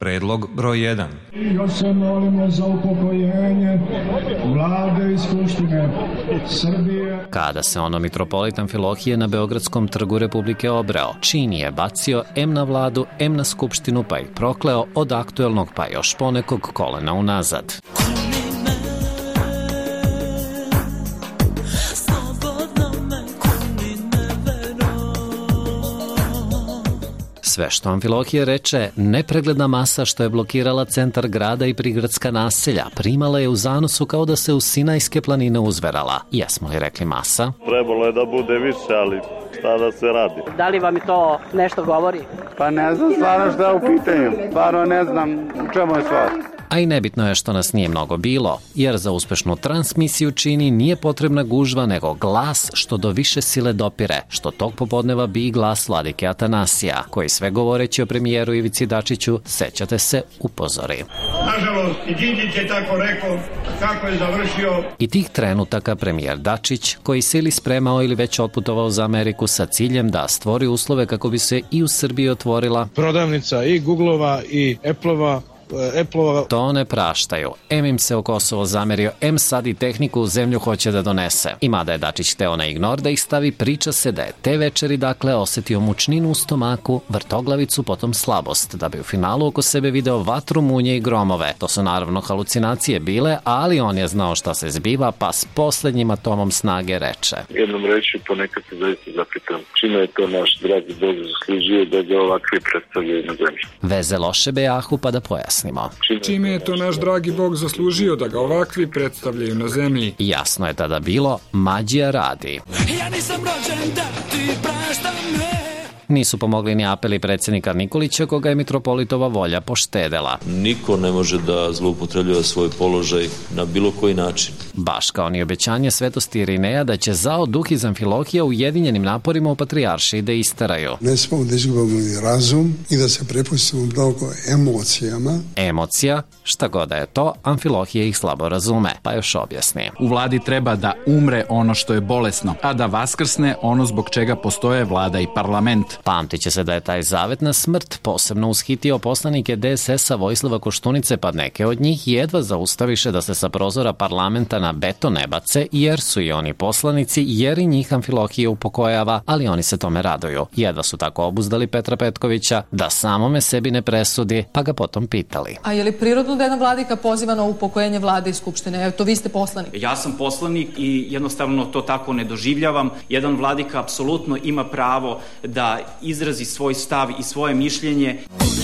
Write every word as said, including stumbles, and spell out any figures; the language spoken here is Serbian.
Predlog broj jedan. Još se molimo za upokojenje Vlade i Skupštine Srbije. Kada se ono mitropolit Amfilohije na Beogradskom trgu Republike obreo, čin je bacio em na vladu, em na skupštinu, pa ih prokleo od aktuelnog pa još ponekog kolena unazad. Sve što Amfilohije reče, nepregledna masa što je blokirala centar grada i prigradska naselja, primala je u zanosu kao da se u Sinajske planine uzverala. Jesmo li rekli masa? Trebalo je da bude više, ali šta da se radi? Da li vam to nešto govori? Pa ne znam stvarno šta je u pitanju. Stvarno ne znam u čemu je stvar. A i nebitno je što nas nije mnogo bilo, jer za uspešnu transmisiju čini nije potrebna gužva, nego glas što do više sile dopire, što tog popodneva bi glas vladike Atanasija, koji sve govoreći o premijeru Ivici Dačiću, sećate se, upozori. Nažalost, i Đinđić je tako rekao kako je završio. I tih trenutaka premijer Dačić, koji se ili spremao ili već otputovao za Ameriku sa ciljem da stvori uslove kako bi se i u Srbiji otvorila prodavnica i Googlova i Appleova, Apple-ova. To ne praštaju. Em im se o Kosovo zamerio, em sad i tehniku u zemlju hoće da donese. I mada je Dačić hteo na ignor da ih stavi, priča se da je te večeri dakle osetio mučninu u stomaku, vrtoglavicu, potom slabost, da bi u finalu oko sebe video vatru, munje i gromove. To su naravno halucinacije bile, ali on je znao šta se zbiva, pa s poslednjim atomom snage reče. Jednom reći, ponekad se zaista zapitam čime je to naš dragi Bog zaslužio da ga ovakvi predstavljaju na zemlji. Veze loše bejahu, pa da pojasni. Čime je to naš dragi Bog zaslužio da ga ovakvi predstavljaju na zemlji? Jasno je tada bilo, mađija radi. Ja nisam rođen da ti praštam me. Nisu pomogli ni apeli predsjednika Nikolića, koga je mitropolitova volja poštedela. Niko ne može da zloupotrebljava svoj položaj na bilo koji način. Baš kao ni obećanje svetosti Irineja da će zao duh iz Amfilohija ujedinjenim naporima u patrijaršiji da isteraju. Ne smemo da izgubimo razum i da se prepustimo mnogo emocijama. Emocija, šta god da je to, Amfilohije ih slabo razume, pa još objasni. U vladi treba da umre ono što je bolesno, a da vaskrsne ono zbog čega postoje vlada i parlament. Pamtit će se da je taj zavet na smrt posebno ushitio poslanike de es es a Vojislava Koštunice, pa neke od njih jedva zaustaviše da se sa prozora parlamenta na beton ne bace, jer su i oni poslanici, jer i njih Amfilohije upokojava, ali oni se tome raduju. Jedva su tako obuzdali Petra Petkovića da samome sebi ne presudi, pa ga potom pitali. A je li prirodno da jedna vladika poziva na upokojenje vlade i skupštine? Evo, to vi ste poslanik. Ja sam poslanik i jednostavno to tako ne doživljavam. Jedan vladika apsolutno ima pravo da izrazi svoj stav i svoje mišljenje.